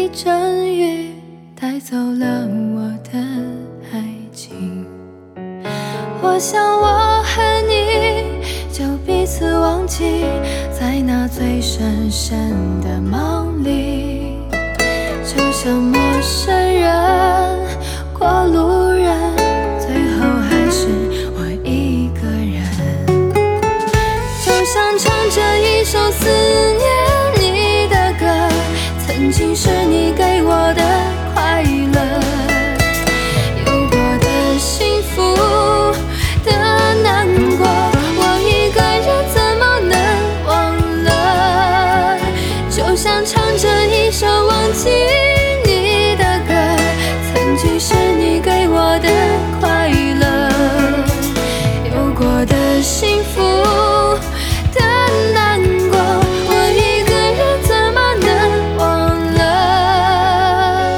一阵雨带走了我的爱情。我想我和你就彼此忘记，在那最深深的梦里，就像陌生人过路人，最后还是我一个人。就像唱着一首思念你的歌，曾经是你给我的快乐，有过的幸福的难过，我一个人怎么能忘了？就像唱着一首忘记你的歌，曾经是你给我的快乐，有过的幸福的难过，我一个人怎么能忘了？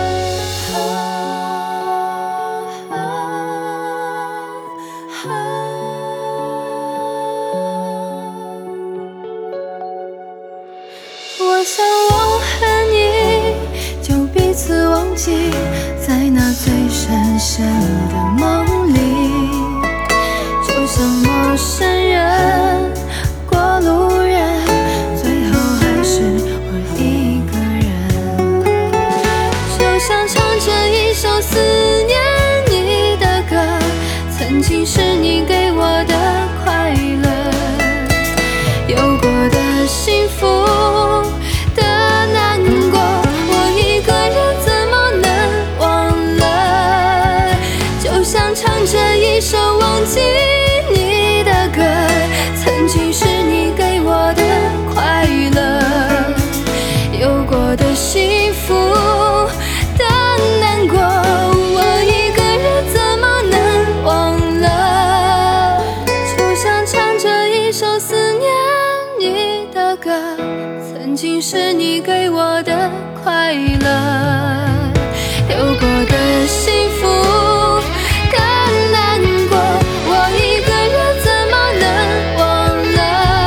我想我和你就彼此忘记，在那最深深的梦里，就像陌生人过路人，最后还是我一个人。就像唱着一首思念你的歌，曾经是你给我的快乐，有过的幸福的难过，我一个人怎么能忘了？就像唱着一首忘记你的歌，曾经是你给我的快乐，有过的幸福的难过，我一个人怎么能忘了？就像唱着一首思念你的歌，曾经是你给我的快乐，有过的幸福的难过，我一个人怎么能忘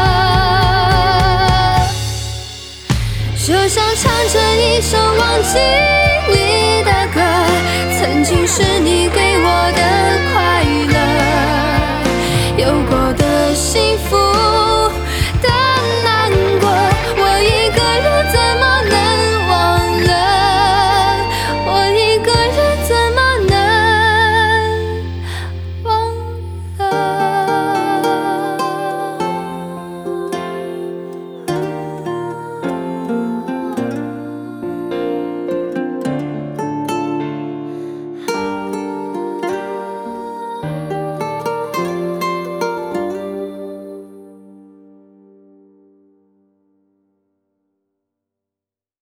了？就像唱着一首忘记